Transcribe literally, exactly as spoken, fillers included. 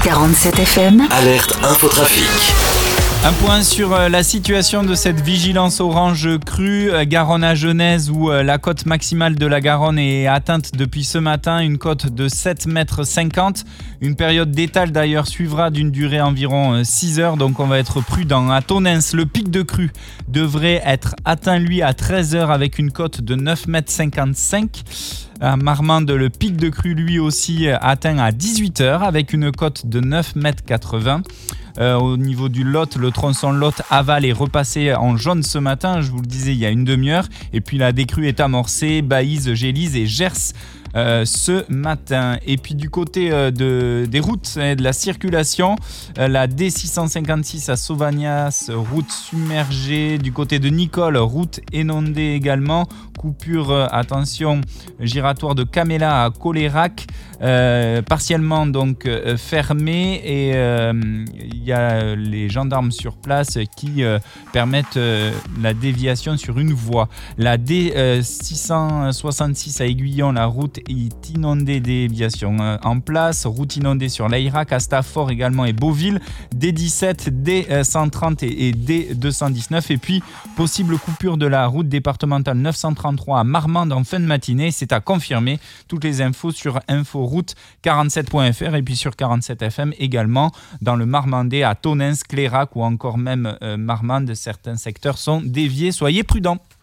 quarante-sept F M. Alerte infotrafic. Un point sur la situation de cette vigilance orange crue, Garonne à Genèse, où la cote maximale de la Garonne est atteinte depuis ce matin, une cote de sept mètres cinquante. Une période d'étale d'ailleurs suivra d'une durée environ six heures, donc on va être prudent. À Tonens, le pic de crue devrait être atteint lui à treize heures avec une cote de neuf mètres cinquante-cinq. À Marmande, le pic de crue lui aussi atteint à dix-huit heures avec une cote de neuf mètres quatre-vingts. Euh, au niveau du Lot, le tronçon Lot-Aval est repassé en jaune ce matin, je vous le disais il y a une demi-heure. Et puis la décrue est amorcée, Baïse, Gélise et Gers euh, ce matin. Et puis du côté euh, de, des routes et de la circulation, euh, la D six cent cinquante-six à Sauvagnas, route submergée. Du côté de Nicole, route inondée également. Coupure, euh, attention, giratoire de Caméla à Colérac, euh, partiellement donc euh, fermée. Et euh, il y a les gendarmes sur place qui euh, permettent euh, la déviation sur une voie. La D six cent soixante-six à Aiguillon, la route est inondée, déviation euh, en place. Route inondée sur l'Airac, à Stafford également et Beauville. D dix-sept, D cent trente et, et D deux cent dix-neuf. Et puis, possible coupure de la route départementale neuf cent trente-trois à Marmande en fin de matinée. C'est à confirmer. Toutes les infos sur inforoute quarante-sept point f r et puis sur quarante-sept F M également dans le Marmandais à Tonens, Clérac ou encore même euh, Marmande. Certains secteurs sont déviés. Soyez prudents.